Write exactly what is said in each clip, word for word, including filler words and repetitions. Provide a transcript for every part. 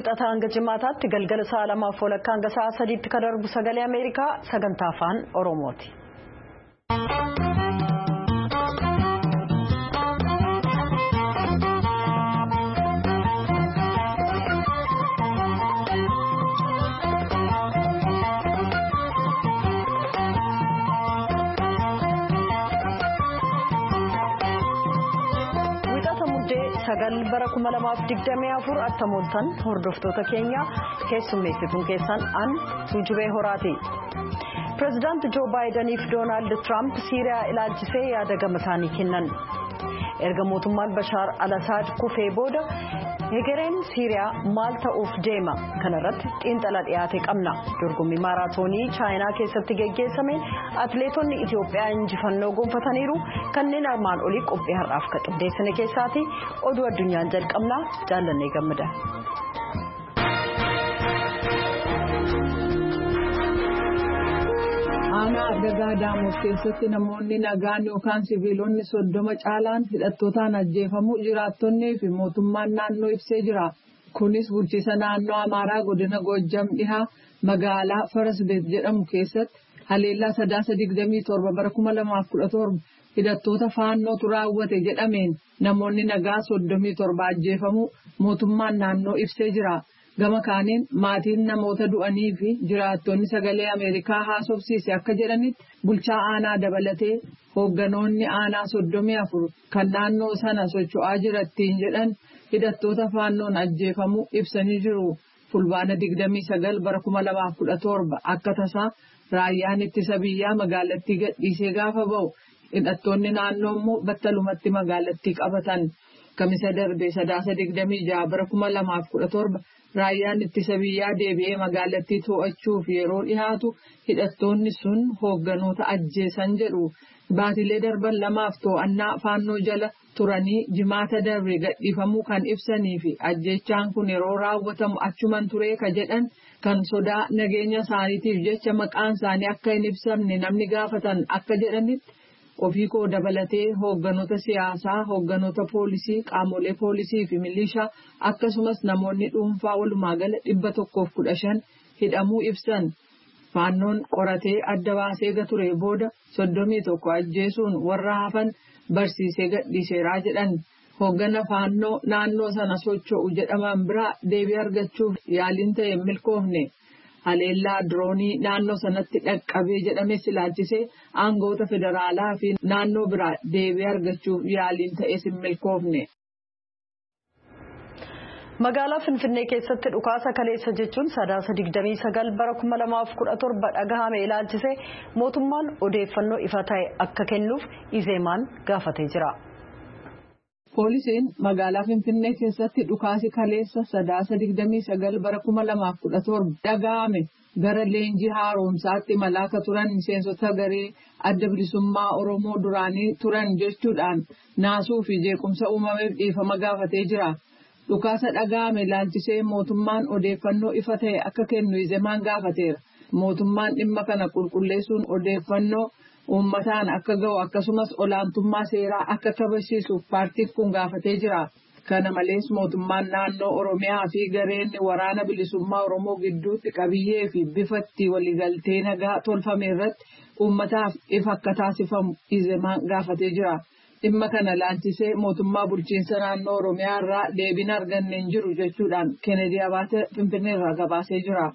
wixataa hanga jimaataatti galgala sa'a lamaaf walakkaa hanga sa'a sadiitti kan darbu sagalee Ameerikaa sagantaa afaan Oromooti. sagal bara kuma lamaaf digdamii afur attamooltan hordoftoota keenya keessummeessituun keessan an Tuujubee Horaati. Pireezidaanti Joo Baayidanii fi Doonaald Tiraamp Siiriyaa ilaalchisee yaada gama isaanii kennan. Erga mootummaan Bashaar al-Asaad kufee booda hegereen Siiriyaa maal ta'uuf deema kanarratti xiinxala dhiyaate qabna. Dorgommii maaraatoonii Chaayinaa keessatti geggeessameen atileetonni Itoophiyaa injifannoo gonfataniiru. Kanneen armaan olii qophii har'aaf qindeessine keessaati oduu addunyaan jalqabna jaallannee gammada. Aanaa Dagaa Daamoos keessatti namoonni nagaan yookaan siviilonni soddoma caalaan hidhattootaan ajjeefamuu jiraattonnii fi mootummaan naannoo ibsee jira. Kunis bulchiisa naannoo Amaaraa godina Goojjam dhihaa magaalaa Farasbeet jedhamu keessatti haleellaa sadaasa digdamii torba bara kuma lamaaf kudha torba hidhattoota faannootu raawwate jedhameen namoonni nagaa soddomii torba ajjeefamuu mootummaan naannoo ibsee jira. Gama kaaniin maatiin namoota du'anii fi jiraattonni sagalee Ameerikaa haasofsiise akka jedhanitti bulchaa aanaa dabalatee hoogganoonni aanaa soddomii afur kan naannoo sana socho'aa jirattiin jedhan hidhattoota faannoon ajjeefamuu ibsanii jiru. Fulbaana digdamii sagal bara kuma lamaaf kudha torba akka tasaa raayyaan ittisa biyyaa magaalattii gadhiisee gaafa ba'u hidhattoonni naannoo immoo battalumatti magaalattii qabatan. Kamisa darbee sadaasa digdamii jaha bara kuma lamaaf kudha torba raayyaan ittisa biyyaa deebi'ee magaalattii to'achuuf yeroo dhihaatu hidhattoonni sun hoogganoota ajjeesan jedhu. Baatilee darban lamaaf to'annaa faannoo jala turanii jimaata darbe gadhiifamuu kan ibsanii fi ajjeechaan kun yeroo raawwatamu achuman turee ka jedhan kan sodaa nageenya isaaniitiif jecha maqaan isaanii akka hin ibsamne namni gaafatan akka jedhanitti. Ofii koo dabalatee hoogganoota siyaasaa, hoogganoota poolisii, qaamolee poolisii fi milishaa akkasumas namoonni dhuunfaa walumaa gala dhibba tokkoof kudha shan hidhamuu ibsan. Faannoon qoratee adda baasee gature booda soddomii tokko ajjeesuun warra hafan barsiisee gadhiiseeraa jedhan. Hooggana faannoo naannoo sana socho'u jedhaman biraa deebii argachuuf yaaliin ta'e milkoofne. Haleellaa diroonii naannoo sanatti dhaqqabee jedhames ilaalchisee aangoota federaalaa fi naannoo biraa deebii argachuuf yaaliin ta'es hin milkoofne. Magaalaa Finfinnee keessatti dhukaasa kaleessa jechuun sadaasa digdamii sagal bara kuma lamaaf kudha torba dhagahame ilaalchisee mootummaan odeeffannoo ifa ta'e akka kennuuf Izeemaan gaafatee jira. Poolisiin magaalaa Finfinnee keessatti dhukaasi kaleessa sadaasa digdamii sagal bara kuma lamaaf kudha torba dhagahame gara leenjii haaromsaatti malaaka turan miseensota garee adda bilisummaa Oromoo duraanii turan jechuudhaan naasuu fi jeequmsa uumameef dhiifama gaafatee jira. Dhukaasa dhagahame ilaalchisee mootummaan odeeffannoo ifa ta'e akka kennu Izeemaan gaafateera. Mootummaan dhimma kana qulqulleessuun odeeffannoo uummataan akka ga'u akkasumas olaantummaa seeraa akka kabachiisuuf paartiin kun gaafatee jira. Kana malees mootummaan naannoo Oromiyaa fi gareen waraana bilisummaa Oromoo gidduutti qabiyyee fi bifatti waliigaltee nagaa tolfame irratti uummataaf ifa akka taasifamu Izeemaan gaafatee jira. Dhimma kana ilaalchisee mootummaa bulchiinsa naannoo Oromiyaa irraa deebii arganne hin jiru jechuudhaan Kennedy Abaate Finfinnee irraa gabaasee jira.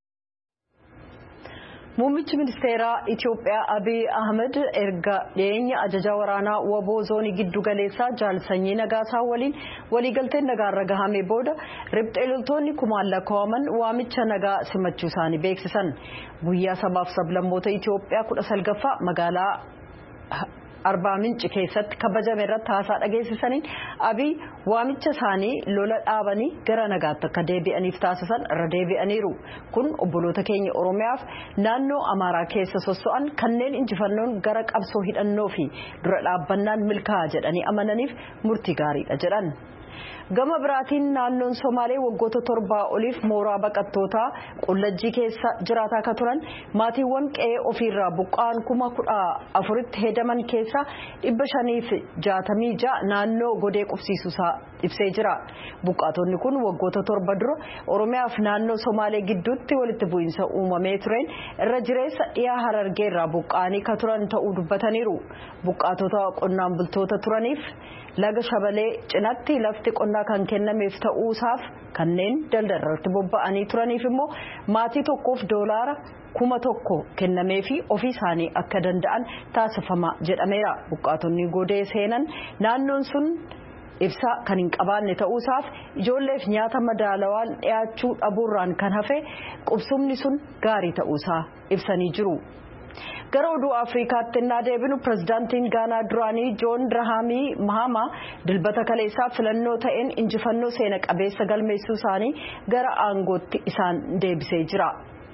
Muummichi ministeeraa Itoophiyaa Abiy Ahmed erga dhiyeenya ajaja waraanaa waboo zoonii giddu galeessaa Jaal Sanyii Nagaasaa waliin waliigalteen nagaarra gahame booda riphxee loltoonni kumaan lakkaa'aman waamicha nagaa simachuu isaanii beeksisan. Guyyaa sabaaf sablammoota Itoophiyaa kudha salgaffaa magaalaa Arbaa Minci keessatti kabajame irratti haasaa dhageessisaniin Abiy waamicha isaanii lola dhaabanii gara nagaatti akka deebi'aniif taasisan irra deebi'aniiru. Kun obboloota keenya Oromiyaaf naannoo Amaaraa keessa sosso'an kanneen injifannoon gara qabsoo hidhannoo fi dura dhaabbannaan milkaa'aa jedhanii amananiif murtii gaariidha jedhan. Gama biraatiin naannoon Somaalee waggoota torbaa oliif mooraa baqattootaa qullajjii keessa jiraataa akka turan maatiiwwan qe'ee ofiirraa buqqa'an kuma kudha afuritti hedaman keessa dhibba shaniif jaatamii ja'a naannoo godee qubsiisuusaa ibsee jira. Buqqaatonni kun waggoota torba dura Oromiyaa fi naannoo Somaalee gidduutti walitti bu'iinsa uumamee tureen irra jireessa dhiyaa Harargeerraa buqqa'anii ka turan ta'uu dubbataniiru. Buqqaatota qonnaan bultoota turaniif laga Shabalee cinaatti lafti qonnaa kan kennameef ta'uusaaf kanneen daldalatti bobba'anii turaniif immoo maatii tokkoof doolaara kuma tokko kennamee fi ofii isaanii akka danda'an taasifama jedhameera. Buqqaatonni godee seenan naannoon sun ibsa kan hin qabaanne ta'uusaaf ijoolleef nyaata madaalawaan dhiyaachuu dhabuurraan kan hafe qubsumni sun gaarii ta'uusaa ibsanii jiru. Gara oduu Afrikaatti innaa deebinu pirezidaantiin Gaanaa duraanii Joon Dirahaamii Mahama dilbata kaleessaa filannoo ta'een injifannoo seena qabeessa galmeessuu isaanii gara aangootti isaan deebisee jira.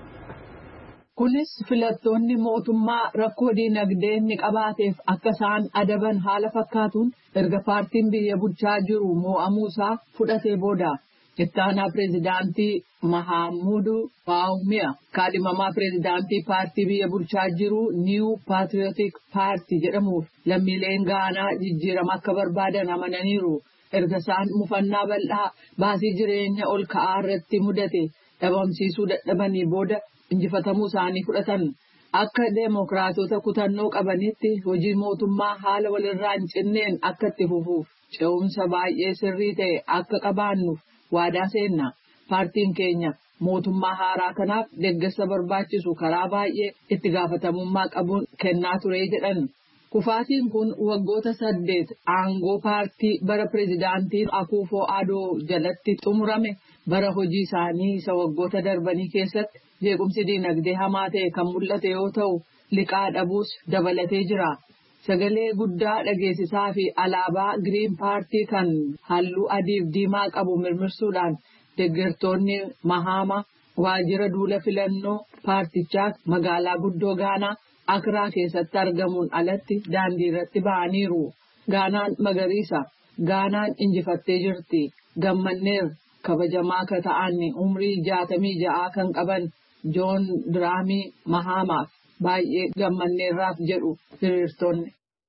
Kunis filattoonni mootummaa rakkoo diinagdee inni qabaateef akka isaan adaban haala fakkaatuun erga paartiin biyya bulchaa jiru mo'amuusaa fudhatee booda. Ittaanaa pirezidaantii Mahamudu Bawumia kaadhimamaa pirezidaantii paartii biyya bulchaa jiru New Patriotic Party jedhamuuf lammiileen Gaanaa jijjiirama akka barbaadan amananiiru. Erga isaan mufannaa bal'aa baasii jireenya ol ka'aa irratti mudate dhabamsiisuu dadhabanii booda injifatamuu isaanii fudhatan. Akka deemokiraatota kutannoo qabanitti hojii mootummaa haala walirraa hin cinneen akka itti fufuuf ce'umsa baay'ee sirrii ta'e akka qabaannuuf waadaa seenna. Paartiin keenya mootummaa haaraa kanaaf deeggarsa barbaachisu karaa baay'ee itti gaafatamummaa qabuun kennaa ture jedhan. Kufaatiin kun waggoota saddeet aangoo paartii bara pirezidaantiin Akuufoo Adoo jalatti xumurame bara hojii isaanii isa waggoota darbanii keessatti jeequmsi diinagdee hamaa ta'e kan mul'ate yoo ta'u liqaa dhabuus dabalatee jira. Sagalee guddaa dhageessisaa fi alaabaa Giriin Paartii kan halluu adiif diimaa qabu mirmirsuudhaan deeggartoonni Mahama waajjira duula filannoo paartichaa magaalaa guddoo Gaanaa Akraa keessatti argamuun alatti daandii irratti ba'aniiru. Gaanaan magariisa. Gaanaan injifattee jirti. Gammanneer kabajamaa akka ta'an umrii jaatamii ja'aa kan qaban Joon Diraamii Mahamaaf baay'ee gammanneerraaf jedhu hiriirtonni.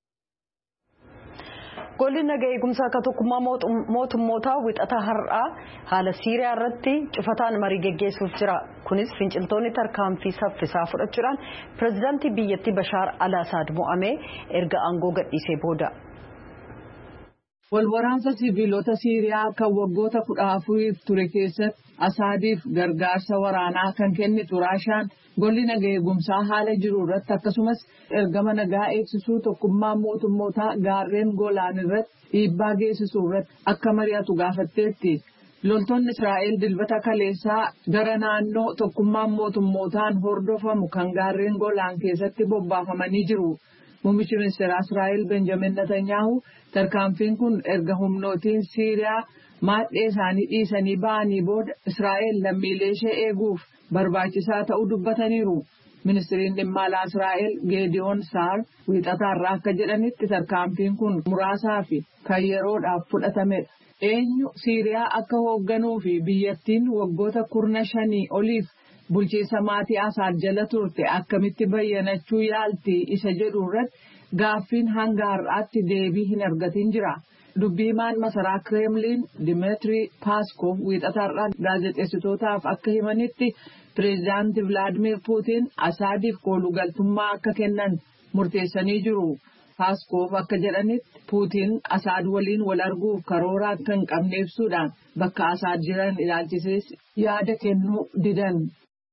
Golli nagaa eegumsaa akka tokkummaa mootummootaa wixata har'aa haala Siiriyaa irratti cufataan marii geggeessuuf jira. Kunis finciltoonni tarkaanfii saffisaa fudhachuudhaan pirezidaantii biyyattii Bashaar al-Assad mo'amee erga aangoo gadhiisee booda. Walwaraansa siviilota Siiriyaa kan waggoota kudha afuriif ture keessatti Asaadiif gargaarsa waraanaa kan kennitu Raashaan golli nagaa eegumsaa haala jiru irratti akkasumas ergama nagaa eegsisuu tokkummaa mootummootaa gaarreen Golaan irratti dhiibbaa geessisuu irratti akka mari'atu gaafatteetti. Loltoonni Israa'el dilbata kaleessaa gara naannoo tokkummaa mootummootaan hordofamu kan gaarreen Golaan keessatti bobbaafamanii jiru. Muummichi ministeeraa Israa'el Benjamin Netanyahu tarkaanfiin kun erga humnootiin Siiriyaa maadhee isaanii dhiisanii ba'anii booda Israa'el lammiilee ishee eeguuf barbaachisaa ta'uu dubbataniiru. Ministiriin dhimma alaa Israa'el Geediyoon Saar wiixataarraa akka jedhanitti tarkaanfiin kun muraasaa fi kan yeroodhaaf fudhatamedha. Eenyu Siiriyaa akka hoogganuu fi biyyattiin waggoota kurna shanii oliif bulchiinsa maatii Asaad jala turte akkamitti bayyanachuu yaalti isa jedhu irratti gaaffiin hanga har'aatti deebii hin argatin jira. Dubbiimaan masaraa Kremlin Dimitri Peskov wiixataarraa gaazexeessitootaaf akka himanitti pireezidaantii Vladimir Putin Asaadiif koolugaltummaa akka kennan murteessanii jiru. Peskov akka jedhanitti Putin Asaad waliin wal arguuf karoora akka hin qabne ibsuudhaan bakka Asaad jiran ilaalchisees yaada kennuu didan.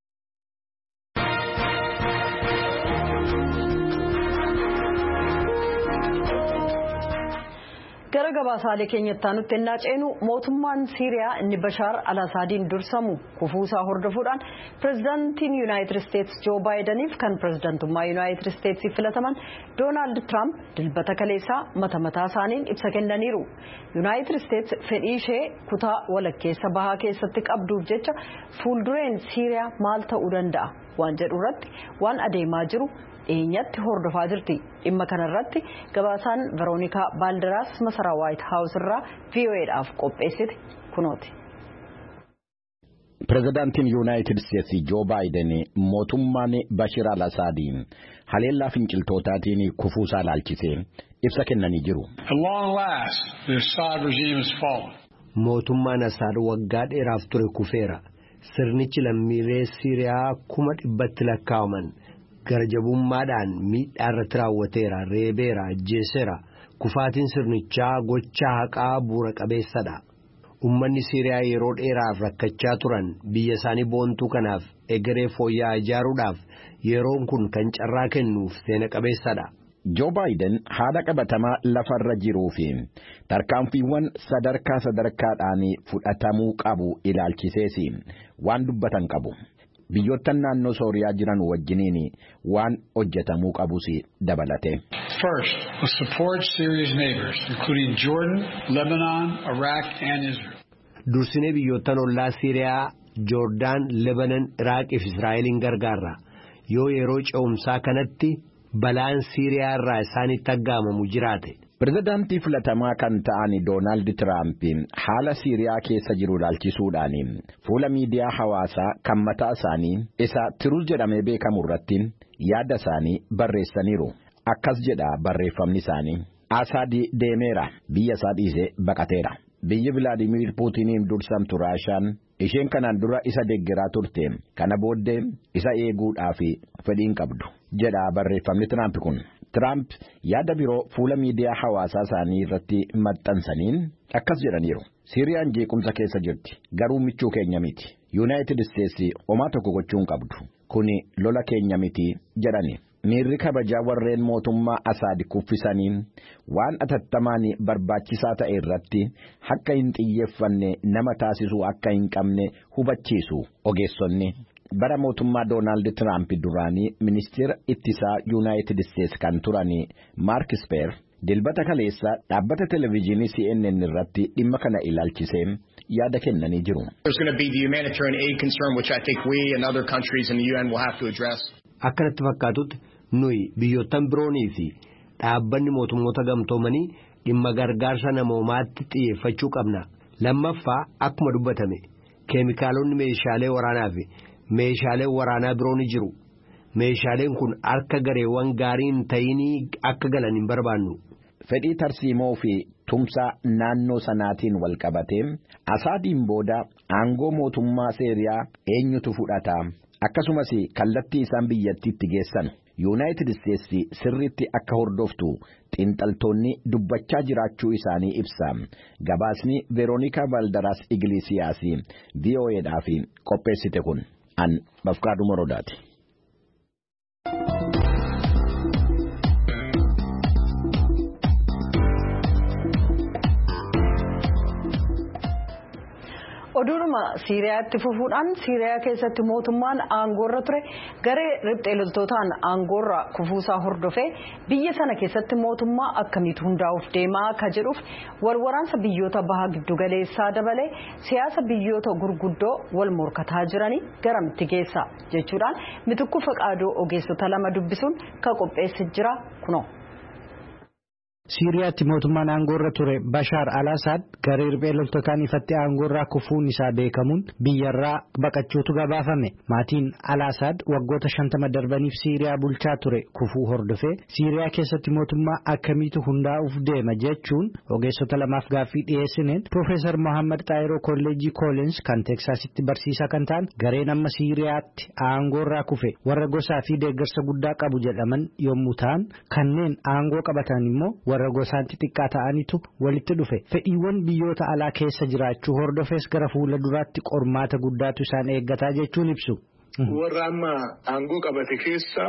Gara gabaasaalee keenyatti aanutti ennaa ceenu mootummaan Siiriyaa inni Bashaar al-Assadiin dursamu kufuusaa hordofuudhaan pirezidaantiin Yuunaayitid Isteetsi Joo Baayidaniif kan pirezidaantummaa Yuunaayitid Isteetsiif filataman Doonaald Tiraamp dilbata kaleessaa mata mataa isaaniin ibsa kennaniiru. Yuunaayitid Isteetsi fedhii ishee kutaa walakkeessa bahaa keessatti qabduuf jecha fuuldureen Siiriyaa maal ta'uu danda'a waan jedhu irratti waan adeemaa jiru dhiyeenyatti hordofaa jirti. Dhimma kanarratti gabaasaan Veroonikaa Baaldiraas masaraa White House irraa V O Aadhaaf qopheessite kunooti. Pireezidaantiin Yuunaayitid Isteetsi Joo Baayiden mootummaan Bashir al-Assaadiin haleellaa finciltootaatiin kufuusaa laalchisee ibsa kennanii jiru. Mootummaan Assaad waggaa dheeraaf ture kufeera. Sirnichi lammiilee Siiriyaa kuma dhibbatti lakkaa'aman garjabummaadhaan miidhaa irratti raawwateera, reebeera, ajjeeseera. Kufaatiin sirnichaa gochaa haqaa bu'uura qabeessadha. Uummanni Siiriyaa yeroo dheeraaf rakkachaa turan biyya isaanii boontuu kanaaf egeree fooyya'aa ijaaruudhaaf yeroon kun kan carraa kennuuf seena qabeessadha. Joo Baayiden haala qabatamaa lafarra jiruu fi tarkaanfiiwwan sadarkaa sadarkaadhaan fudhatamuu qabu ilaalchisees waan dubbatan qabu. Biyyoottan naannoo Sooriyaa jiran wajjiniin waan hojjetamuu qabus dabalate. First, we support Syria's neighbors, including Jordan, Lebanon, Iraq, and Israel. Dursinee biyyoottan ollaa Siiriyaa, Joordaan, Lebanon, Iraaq fi Israa'eliin gargaarra. Yoo yeroo ce'umsaa kanatti balaan Siiriyaa irraa isaanitti aggaamamu jiraate. Pireezidaantii filatamaa kan ta'an Doonaald Tiraamp haala Siiriyaa keessa jiru ilaalchisuudhaan fuula miidiyaa hawaasaa kan mataa isaanii isa Tiruus jedhamee beekamu irratti yaada isaanii barreessaniiru. Akkas jedha barreeffamni isaanii. Asaad deemeera, biyya isaa dhiisee baqateera. Biyyi Vilaadimiir Puutiniin dursamtu Raashaan isheen kanaan dura isa deeggaraa turte kana booddee isa eeguudhaaf fedhiin qabdu jedha barreeffamni Tiraamp kun. Tiraamp yaada biroo fuula miidiyaa hawaasaa isaanii irratti maxxansaniin akkas jedhaniiru. Siiriyaan jeequmsa keessa jirti, garuu michuu keenya miti. Yuunaayitid Isteetsi homaa tokko gochuu hin qabdu. Kuni lola keenya miti jedhani. Miirri kabajaa warreen mootummaa Asaad kuffisaniin waan atattamaan barbaachisaa ta'e irratti akka hin xiyyeeffanne nama taasisuu akka hin qabne hubachiisu ogeessonni. Bara mootummaa Doonaald Tiraamp duraanii ministeera ittisaa Yuunaayitid Isteetsi kan turanii Maark Speer dilbata kaleessa dhaabbata televezyiinii C N N irratti dhimma kana ilaalchisee yaada kennanii jiru. Akkanatti fakkaatutti nuyi biyyoottan biroonii fi dhaabbanni mootummoota gamtoomanii dhimma gargaarsa namoomaatti xiyyeeffachuu qabna. Lammaffaa akkuma dubbatame keemikaalonni meeshaalee waraanaa fi meeshaaleen waraanaa biroon jiru. Meeshaaleen kun harka gareewwan gaarii hin ta'inii akka galan hin barbaannu. Fedhii tarsiimoo fi tumsa naannoo sanaatiin wal qabatee Asaadiin booda aangoo mootummaa Siiriyaa eenyutu fudhata? Akkasumas kallattii isaan biyyattiitti geessan Yuunaayitid Isteetsi sirriitti akka hordoftu xiinxaltoonni dubbachaa jiraachuu isaanii ibsa. Gabaasni Veroonikaa Baaldiraas Iglesias V O Aadhaaf qopheessite kun an Bafqaaduu Morodaati. Oduudhuma Siiriyaatti fufuudhaan Siiriyaa keessatti mootummaan aangoorra ture garee riphxee loltootaan aangoorra kufuusaa hordofee biyya sana keessatti mootummaa akkamiitu hundaa'uuf deemaa akka jedhuuf walwaraansa biyyoota baha giddugaleessaa dabalee siyaasa biyyoota gurguddoo wal morkataa jiranii garamitti geessa jechuudhaan Mitikuu Faqaadoo ogeessota lama dubbisuun kan qopheessee jira kunoo. Siiriyaatti mootummaan aangoorra ture Bashaar al-Assaad garee riphee loltootaan ifatti aangoorraa kufuun isaa beekamuun biyyarraa baqachuutu gabaafame. Maatiin al-Assaad waggoota shantama darbaniif Siiriyaa bulchaa ture kufuu hordofee Siiriyaa keessatti mootummaa akkamiitu hundaa'uuf deema jechuun ogeessota lamaaf gaaffii dhiyeessineen Profeesar Mohammad Xaayiroo Kolleejjii Koolins kan Teeksaasitti barsiisaa kan ta'an gareen amma Siiriyaatti aangoorraa kufe warra gosaa fi deeggarsa guddaa qabu jedhaman yommuu ta'an kanneen aangoo qabatan immoo warra gosaan xixiqqaa ta'anitu walitti dhufe fedhiiwwan biyyoota alaa keessa jiraachuu hordofees gara fuula duraatti qormaata guddaatu isaan eeggataa jechuun ibsu. Warra amma aangoo qabate keessa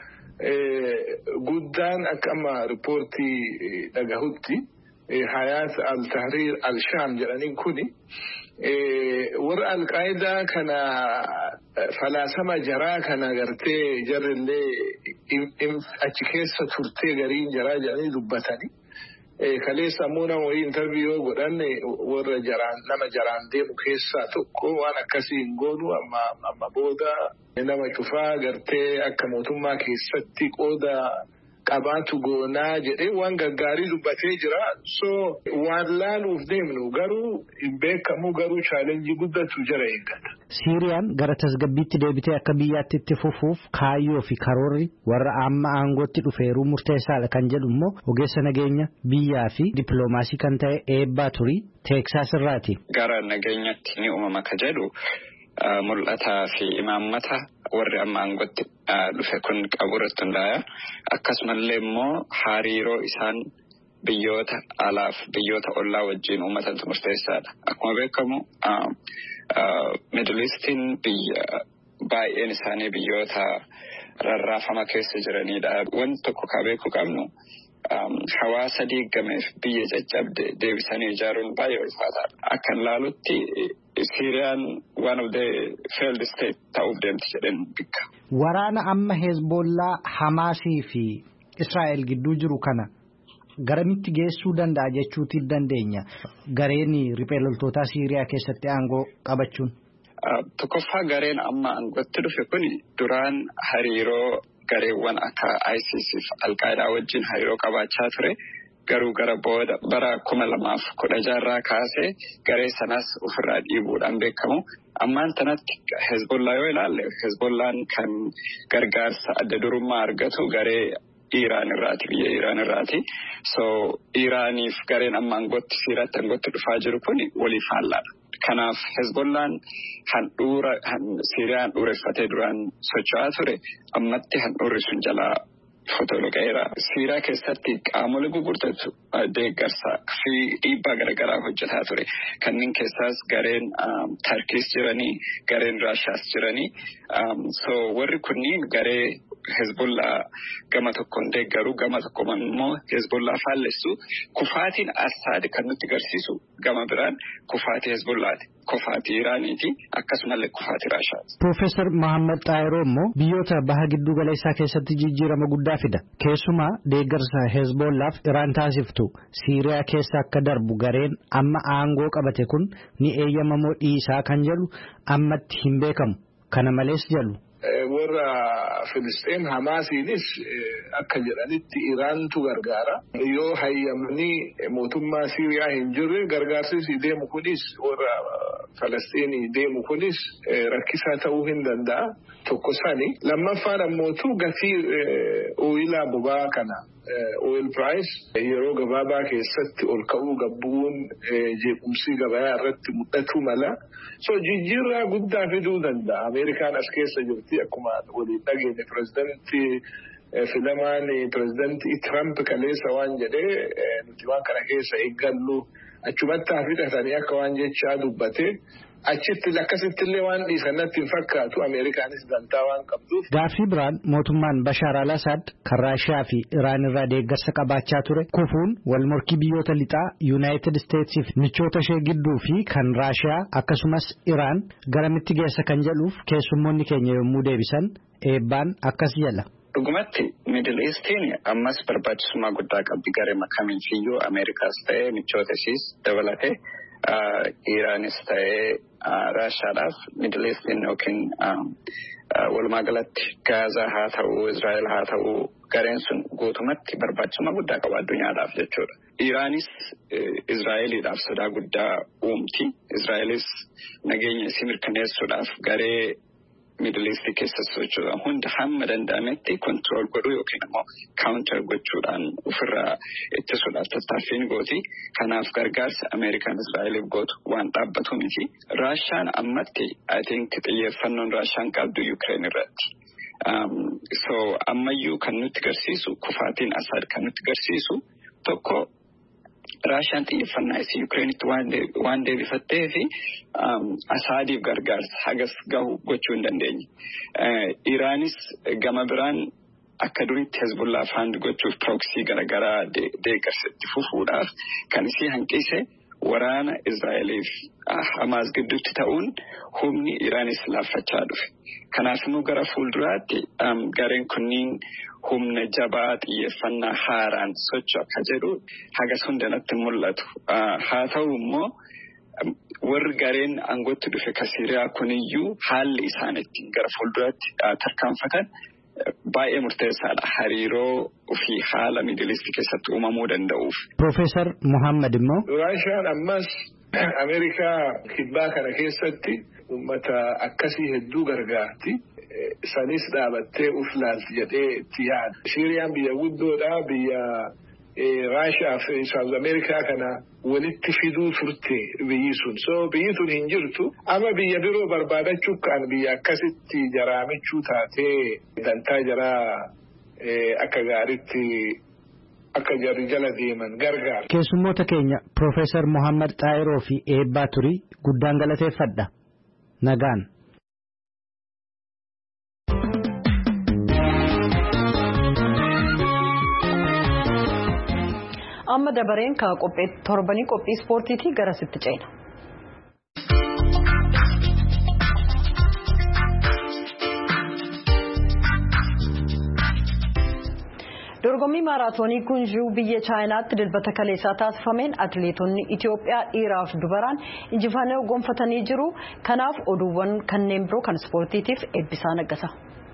guddaan akka amma riippoortii dhagahutti Hayaat al-Tahriir al-Shaam jedhaniin kuni warra al-Qaayidaa kana falaasama jaraa kana gartee jarrillee achi keessa turtee gariin jaraa jedhanii dubbatanii kaleessa ammoo nama wayii interviyuu godhanne warra jaraan nama jaraan deemu keessaa tokko waan akkasii hin goonu amma amma booda nama cufaa gartee akka mootummaa keessatti qooda qabaatu goonaa jedhee waan gaggaarii dubbatee jira. So waan laaluuf deemnu garuu hin beekamu garuu chaalenjii guddatu jira eeggata. Siiriyaan gara tasgabbiitti deebitee akka biyyaatti itti fufuuf kaayyoo fi karoorri warra amma aangootti dhufeeruu murteessaadha kan jedhu immoo ogeessa nageenya biyyaa fi dippiloomaasii kan ta'e Eebbaa Turii Teeksaas irraati. Gara nageenyatti ni uumama ka jedhu mul'ataa fi imaammata warri amma aangootti dhufe kun qabu irratti hundaa'a. Akkasumallee immoo hariiroo isaan biyyoota alaaf biyyoota ollaa wajjin uummatantu murteessaadha. Akkuma beekamu Middle Eastiin biyya baay'een isaanii biyyoota rarraafama keessa jiranidha. Wanti tokko ka beekuu qabnu hawaasa diigameef biyya caccabde deebisanii ijaaruun baay'ee ulfaataadha. Akka ilaalutti Siiriyaan one of the failed state ta'uuf deemti jedheen bikka. Waraana amma Hezbollaa, Hamaasii fi Israa'el gidduu jiru kana garamitti geessuu danda'a jechuutti dandeenya. Gareen riphee loltootaa Siiriyaa keessatti aangoo qabachuun. Tokkoffaa gareen amma aangootti dhufe kun duraan hariiroo gareewwan akka ISIS fi Al-Qaayidaa wajjin hariiroo qabaachaa ture. Garuu gara booda bara kuma lamaaf kudha jaarraa kaasee garee sanas ofirraa dhiibuudhaan beekamu. Ammaan tanatti Hezbollaa yoo ilaalle Hezbollaan kan gargaarsa adda durummaa argatu garee Iraan irraati, biyya Iraan irraati. So Iraaniif gareen amma aangootti Siiriyaatti aangootti dhufaa jiru kun waliif haallaadha. Kanaaf Hezbollaan handhuura Siiriyaan dhuureffatee duraan socho'aa ture ammatti handhuurri sun jalaa fotoloqeera. Siiriyaa keessatti qaamolee gurguddatu deeggarsaa fi dhiibbaa garaagaraa hojjetaa ture. Kanneen keessaas gareen Tarkiis jiranii, gareen Raashaas jiranii. So warri kunniin garee Hezbollaa gama tokkoon deeggaru, gama tokkoon immoo Hezbollaa faallessu. Kufaatiin Assaad kan nutti agarsiisu gama biraan kufaatii Hezbollaati. Kufaatii Iraaniiti akkasumallee kufaatii Raashaati. Profeesar Mohaammed Xaayiroo immoo biyyoota baha giddu galeessaa keessatti jijjiirama guddaa fida. Keessumaa deeggarsa Hezbollaaf Iraan taasiftu Siiriyaa keessa akka darbu gareen amma aangoo qabate kun ni eeyyamamoo dhiisaa kan jedhu ammatti hin beekamu. Kana malees jedhu. Warra Filisxeen Hamaasiinis akka jedhanitti Iraantu gargaara. Yoo hayyamanii mootummaa Siiriyaa hin jirre gargaarsi deemu kunis warra Falasxiinii deemu kunis rakkisaa ta'uu hin danda'a. Tokko sani. Lammaffaan ammootu gatii ooyilaa boba'aa kana oil price yeroo gabaabaa keessatti ol ka'uu gabbuun jeequmsii gabayaa irratti mul'atu mala. So jijjiirraa guddaa fiduu danda'a. Ameerikaan as keessa jirti akkuma waliin dhageenye pirezidantii filamaan pirezidantii Trump kaleessa waan jedhee nuti waan kana keessa eeggallu achumatti hafidhatanii akka waan jechaa dubbate. Achitti akkasitti illee waan dhiisanatti hin fakkaatu Ameerikaanis dantaa waan qabduuf. Gaaffii biraan mootummaan Bashaar al-Assad kan Raashiyaa fi Iraan irraa deeggarsa qabaachaa ture kufuun wal morkii biyyoota lixaa Yuunaayitid Isteetsii fi michoota ishee gidduu fi kan Raashiyaa akkasumas Iraan garamitti geessa kan jedhuuf keessummoonni keenya yommuu deebisan eebbaan akkas jedha. Dhugumatti Middle Eastiin ammas barbaachisummaa guddaa qabdi garee kamiifiyyuu Ameerikaas ta'ee michoota isiis dabalatee. Iraanis ta'ee Raashaadhaaf Middle Eastiin yookiin walumaa galatti Gaazaa haa ta'uu Israa'el haa ta'uu gareen sun guutumatti barbaachisummaa guddaa qaba addunyaadhaaf jechuudha. Iraanis Israa'eliidhaaf sodaa guddaa uumti. Israa'elis nageenya isii mirkaneessuudhaaf garee Middle East keessa socho'u hunda hamma danda'ametti control godhuu yookiin immoo counter gochuudhaan ofirraa ittisuudhaaf tattaaffiin gooti. Kanaaf gargaarsa Ameerikaan Israa'eliif gootu waan dhaabbatu miti. Raashaan ammatti I think xiyyeeffannoon Raashaan qabdu Ukraine irratti. So ammayyuu kan nutti agarsiisu kufaatiin Assad kan nutti agarsiisu tokko Raashaan xiyyeeffannaa isii Ukrainitti waan deebifattee fi Assaadiif gargaarsa hagas gahu gochuu hin dandeenye. Iraanis gama biraan akka duritti Hezbollah fund gochuuf proksii garaagaraa deeggarsa itti fufuudhaaf kan isii hanqise waraana Israa'eliif Hamaas gidduutti ta'uun humni Iraanis laaffachaa dhufe. Kanaaf immoo gara fuulduraatti gareen kunniin humna jabaa xiyyeeffannaa haaraan socho'u akka jedhu hagas hundanatti mul'atu. Haa ta'u immoo warri gareen aangootti dhufe ka Siiriyaa kuniyyuu haalli isaan ittiin gara fuulduraatti tarkaanfatan baay'ee murteessaadha. Hariiroo fi haala miidilistii keessatti uumamuu danda'uuf. Profeesar Muhammad immoo. Raashaan ammas Ameerikaa kibbaa kana keessatti uummata akkasii hedduu gargaarti. Sanis dhaabattee uf laalti jedhee itti yaada. Siiriyaan biyya guddoodha. Biyya Raashaa fi Saawuz Ameerikaa kana walitti fiduu turte biyyi sun. So biyyi sun hin jirtu. Amma biyya biroo barbaadachuu kan biyya akkasitti jaraamichuu taatee dantaa jaraa akka gaariitti akka jarri jala deeman gargaara. Keessummoota keenya Profeesar Muhammad Xaayiroo fi Eebbaa Turii guddaan galateeffadha. Nagaan. Amma dabareen ka qophee torbanii qophii ispoortiitii gara sitti ceena. Dorgommii maaraatoonii Gunjuu biyya Chaayinaatti dilbata kaleessaa taasifameen atileetonni Itoophiyaa dhiiraaf dubaraan injifannoo gonfatanii jiru. Kanaaf oduuwwan kanneen biroo kan ispoortiitiif Eebbisaa Naggasaa.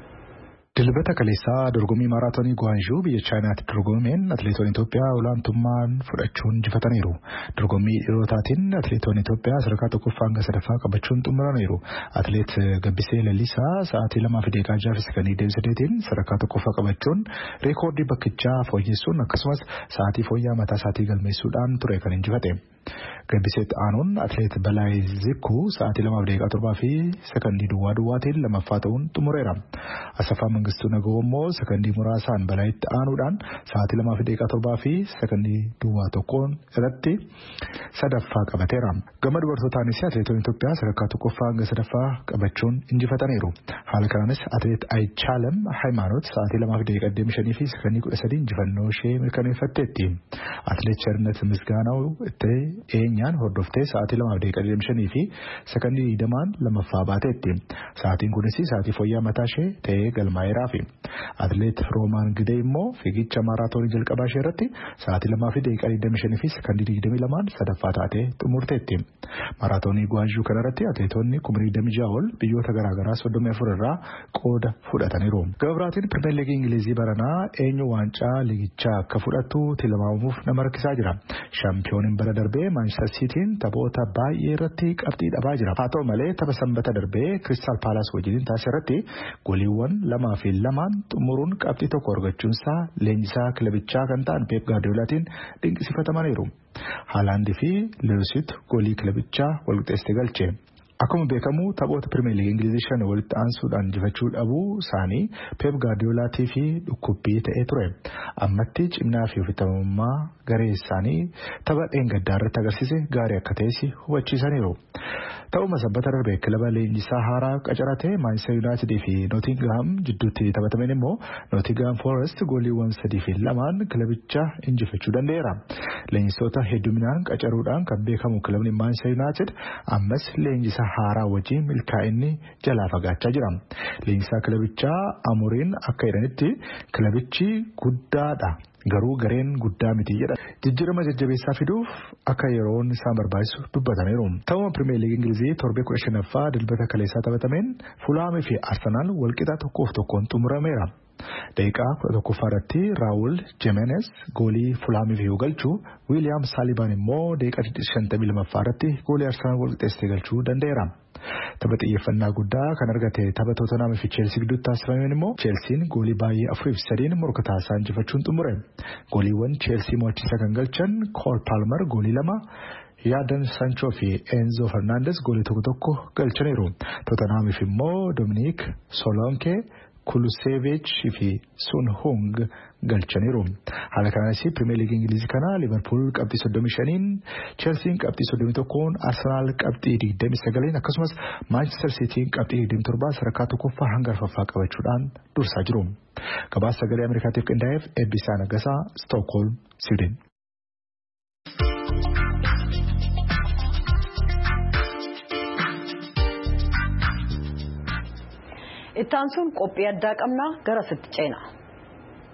Dilbata kaleessaa dorgommii maaraatoonii Guwaanzhuu biyya Chaayinaatti dorgomeen atileetonni Itoophiyaa olaantummaan fudhachuun injifataniiru. Dorgommii dhiirotaatiin atileetonni Itoophiyaa sadarkaa tokkoffaa hanga sadaffaa qabachuun xumuraniiru. Atileet Gabbisee Lalisaa sa'aatii lamaa fi daqiiqaa jaha fi sekondii digdamii saddeetiin sadarkaa tokkoffaa qabachuun reekoordii bakkichaa fooyyessuun akkasumas sa'aatii fooyyaa mataa isaatii galmeessuudhaan ture kan injifate. Gabbisee aanuun atileet Balaay Zikkuu sa'aatii lamaa fi daqiiqaa torbaa fi sekondii duwwaa duwwaatiin lamaffaa ta'uun xumureera. Asaffaa Mangistuu Nagoo immoo sekondii muraasaan Balaayitti aanuudhaan sa'aatii lamaa fi daqiiqaa torbaa fi sekondii duwwaa tokkoon irratti sadaffaa qabateera. Gama dubartootaanis atileetonni Itoophiyaa sadarkaa tokkoffaa hanga sadaffaa qabachuun injifataniiru. Haala kanaanis atileet Ayichaalem Hayimaanoot sa'aatii lamaa fi daqiiqaa digdamii shanii fi sekondii kudha sadii injifannoo ishee mirkaneeffatteetti. Atileet Chernet Misgaanaw itti eenyaan hordoftee sa'aatii lamaa fi daqiiqaa digdamii shanii fi sekondii digdamaan lamaffaa baateetti. Sa'aatiin kunis sa'aatii fooyyaa mataa ishee ta'ee galmaa'eeraa fi atileet Roomaan Gidee immoo fiigicha maaraatoonii jalqabaa ishee irratti sa'aatii lamaa fi daqiiqaa digdamii shanii fi sekondii digdamii lamaan sadaffaa taatee xumurteetti. Maaraatoonii Guwaanzhuu kanarratti atileetonni kuma digdamii ja'a ol biyyoota garaagaraa soddomii afur irraa qooda fudhataniiru. Gama biraatiin Pirimeer Liigii Ingilizii baranaa eenyu waancaa liigichaa akka fudhatu tilmaamuuf nama rakkisaa jira. Shaampiyooniin bara darbee Maanchister Siitiin taphoota baay'ee irratti qabxii dhabaa jira. Haa ta'u malee tapha sanbata darbee Kiristaal Paalaas wajjin taasise irratti goliiwwan lamaa fi lamaan xumuruun qabxii tokko argachuunsaa leenjisaa kilabichaa kan ta'an Peep Gaardiyoolaatiin dinqisiifatamaniiru. Haalaandii fi Leewisitti golii kilabichaa walqixxeessitee galche. Akkuma beekamu taphoota Pirimeer Liigii Ingilizii shan walitti aansuudhaan injifachuu dhabuu isaanii Peep Gaardiyoolaatii fi dhukkubbii ta'ee ture. Ammatti cimnaa fi ofiitamummaa garee isaanii tapha dheengaddaa irratti agarsiise gaarii akka ta'es hubachiisaniiru. Ta'uma sabbata darbee kilaba leenjisaa haaraa qacarate Maanchister Yuunaayitid fi Nootingaam jidduutti taphatameen immoo Nootingaam Foorest gooliiwwan sadii fi lamaan kilabicha injifachuu danda'eera. Leenjisoota hedduminaan qacaruudhaan kan beekamu kilabni Maanchister Yuunaayitid ammas leenjisaa haaraa wajjin milkaa'inni jalaa fagaachaa jira. Leenjisaa kilabichaa Amuriin akka jedhanitti kilabichi guddaadha. Garuu gareen guddaa miti jedha. Jijjiirama jajjabeessaa fiduuf akka yeroon isaan barbaachisu dubbataniiru. Ta'uma Pirimeer Liigii Ingilizii torbee kudha shanaffaa dilbata kaleessaa taphatameen Fulaamii fi Arsenaal walqixa tokkoof tokkoon xumurameera. Daqiiqaa kudha tokkoffaa irratti Raawul Jimenez goolii Fulaamiif yoo galchu Wiiliyaam Saalibaan immoo daqiiqaa shantamii lamaffaa irratti goolii Arsenaal walqixxeessitee galchuu danda'eera. Tapha xiyyeeffannaa guddaa kan argate tapha Tootenaamii fi Cheelsii gidduutti taasifameen immoo Cheelsiin goolii baay'ee afurii fi sadiin morkataa isaa injifachuun xumure. Gooliiwwan Cheelsii mo'achiisa kan galchan Kool Paalmer goolii lama, Yaadan Sanchoo fi Enzo Fernandes goolii tokko tokko galchaniiru. Tootenaamiif immoo Dominiik Solanke, Kulusevich fi Sun Hung galchaniiru. Haala kanaanis Pirimeer Liigii Ingilizii kana Liverpool qabxii soddomii shaniin, Cheelsiin qabxii soddomii tokkoon, Arsenaal qabxii digdamii sagaliin akkasumas Maanchister Siitiin qabxii digdamii torbaa sadarkaa tokkoffaa hanga arfaffaa qabachuudhaan dursaa jiru. Gabaasa sagalee Ameerikaatiif qindaa'eef Eebbisaa Naggasaa, Stookholm, Siwiidin. Ittaan sun qophii addaa qabnaa gara sitti ceena.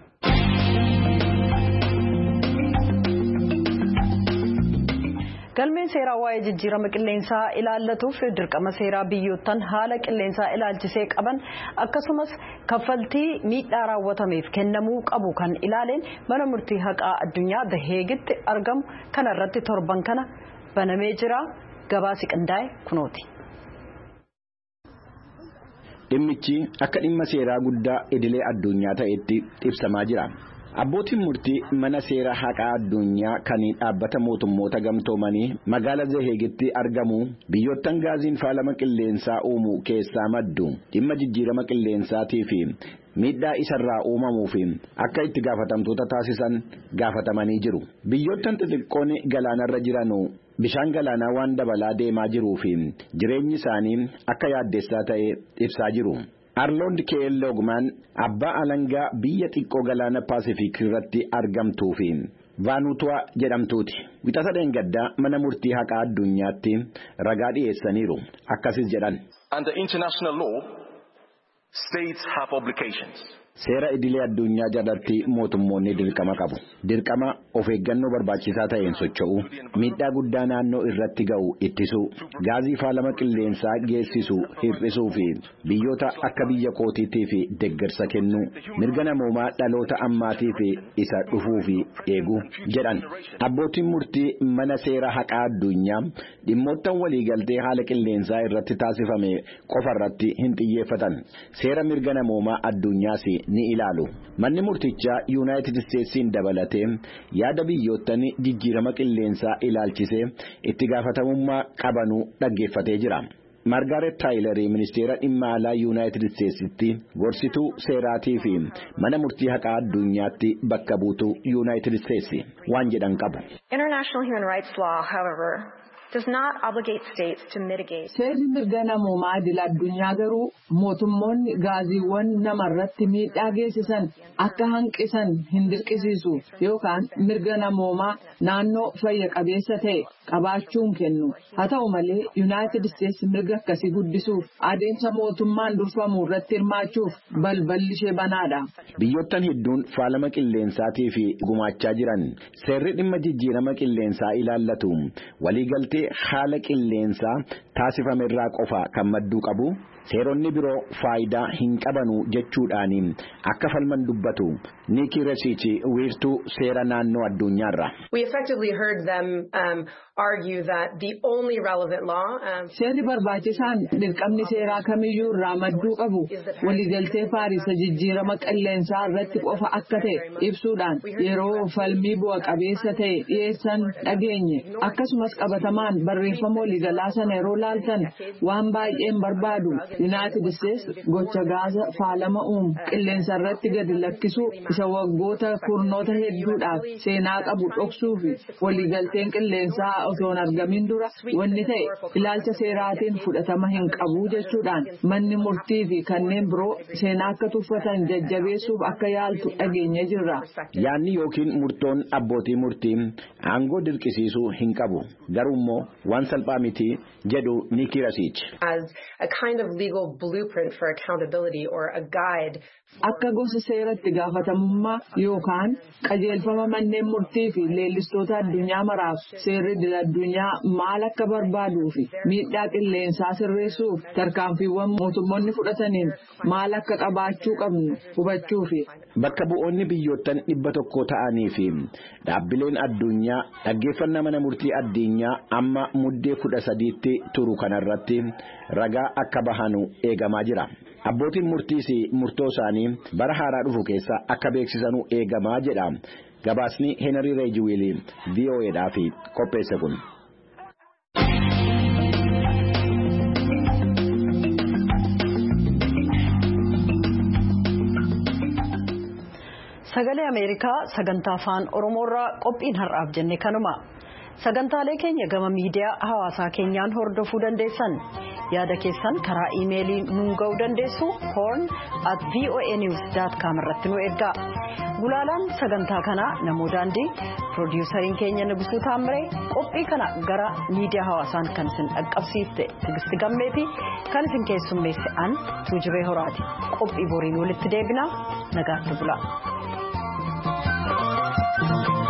galmeen seeraa waa'ee jijjiirama qilleensaa ilaallatuuf dirqama seeraa biyyoottan haala qilleensaa ilaalchisee qaban akkasumas kaffaltii miidhaa raawwatameef kennamuu qabu kan ilaaleen mana murtii haqaa addunyaa The Haguetti argamu kana irratti torban kana banamee jira. Gabaasi qindaa'e kunooti. Dhimmichi akka dhimma seeraa guddaa idilee addunyaa ta'etti ibsamaa jira. Abbootiin murtii mana seeraa haqaa addunyaa kan dhaabbata mootummoota gamtoomanii magaalaa The Haguetti argamu biyyoottan gaaziin faalama qilleensaa uumu keessaa maddu dhimma jijjiirama qilleensaatii fi miidhaa isarraa uumamuu fi akka itti gaafatamtoota taasisan gaafatamanii jiru. Biyyoottan xixiqqoon galaanarra jiranu bishaan galaanaa waan dabalaa deemaa jiruu fi jireenyi isaanii akka yaaddessaa ta'e ibsaa jiru. Arnold K. Logman abbaa alangaa biyya xiqqoo galaana Paasifiik irratti argamtuu fi Vaanutuwaa jedhamtuuti. Wixata dheengaddaa mana murtii haqaa addunyaatti ragaa dhiyeessaniiru. Akkasis jedhan. Under international law, states have obligations. Seera idilee addunyaa jalatti mootummoonni dirqama qabu. Dirqama of eeggannoo barbaachisaa ta'een socho'u, miidhaa guddaa naannoo irratti ga'u ittisuu, gaazii faalama qilleensaa geessisu hir'isuu fi biyyoota akka biyya kootiitii fi deeggarsa kennuu, mirga namoomaa dhaloota ammaatii fi isa dhufuu fi eeguu jedhan. Abbootiin murtii mana seera haqaa addunyaa dhimmoottan waliigaltee haala qilleensaa irratti taasifame qofa irratti hin xiyyeeffatan. Seera mirga namoomaa addunyaas ni ilaalu. Manni murtichaa United Statesiin dabalatee yaada biyyoottan jijjiirama qilleensaa ilaalchisee itti gaafatamummaa qabanuu dhaggeeffatee jira. Margaret Taylor ministeera dhimma alaa United Statesitti gorsituu seeraatii fi mana murtii haqaa addunyaatti bakka buutuu United States waan jedhan qabu. International human rights law, however, does not obligate states to mitigate. Seerri mirga namoomaa idil addunyaa garuu mootummoonni gaaziiwwan namarratti miidhaa geessisan akka hanqisan hin dirqisiisu yookaan mirga namoomaa naannoo fayya qabeessa ta'e qabaachuun kennu. Haa ta'u malee United States mirga akkasii guddisuuf adeemsa mootummaan durfamu irratti hirmaachuuf balballi ishee banaadha. Biyyoottan hedduun faalama qilleensaatii fi gumaachaa jiran seerri dhimma jijjiirama qilleensaa ilaallatu waliigaltee haala qilleensaa taasifame irraa qofa kan madduu qabu. Seeronni biroo faayidaa hin qabanu jechuudhaan akka falman dubbatu Nikki Resichi wiirtuu seera naannoo addunyaarra. We effectively heard them um, argue that the only relevant law. Um, Seerri barbaachisaan dirqamni seeraa kamiyyuu irraa madduu qabu waliigaltee Paariisa jijjiirama qilleensaa irratti qofa akka ta'e ibsuudhaan yeroo falmii bu'a qabeessa ta'e dhiyeessan dhageenye. Akkasumas qabatamaan barreeffama waliigalaa sana yeroo laaltan waan baay'een barbaadu. United States gocha gaaza faalama uumu qilleensa irratti gadi lakkisuu isa waggoota kurnoota hedduudhaaf seenaa qabu dhoksuu fi waliigalteen qilleensaa osoo hin argamin dura wanni ta'e ilaalcha seeraatiin fudhatama hin qabu jechuudhaan manni murtii fi kanneen biroo seenaa akka tuffatan jajjabeessuuf akka yaaltu dhageenye jirra. Yaanni yookiin murtoon abbootii murtii aangoo dirqisiisuu hin qabu garuu immoo waan salphaa miti jedhu Nikki Resichi. As a kind of legal blueprint for accountability or a guide. Akka gosa seeratti gaafatamummaa yookaan qajeelfama manneen murtii fi leellistoota addunyaa maraaf seerri idil addunyaa maal akka barbaaduu fi miidhaa qilleensaa sirreessuuf tarkaanfiiwwan mootummoonni fudhataniin maal akka qabaachuu qabnu hubachuu fi. Bakka bu'oonni biyyoottan dhibba tokko ta'anii fi dhaabbileen addunyaa dhaggeeffannaa mana murtii addunyaa amma muddee kudha sadiitti turu kanarratti ragaa akka bahanu eegamaa jira. Abbootiin murtiis murtoo isaanii bara haaraa dhufu keessa akka beeksisanuu eegamaa jedha. Gabaasni Henry Rejiwil V O A dhaaf qopheesse kun. Sagalee Ameerikaa sagantaa afaan Oromoorraa qophiin har'aaf jenne kanuma. Sagantaalee keenya gama miidiyaa hawaasaa keenyaan hordofuu dandeessan. Yaada keessan karaa iimeelii nuun ga'uu dandeessu horn at voa news dot com irratti nu ergaa. Gulaalaan sagantaa kanaa Namoo Daandii, piroodiwusariin keenya Nugusuu Taamiree, qophii kana gara miidiyaa hawaasaan kan isin dhaqqabsiifte Tigisti Gammee fi kan isin keessummeesse an Tuujubee Horaati. Qophii boriin walitti deebinaa nagaatti bulaa.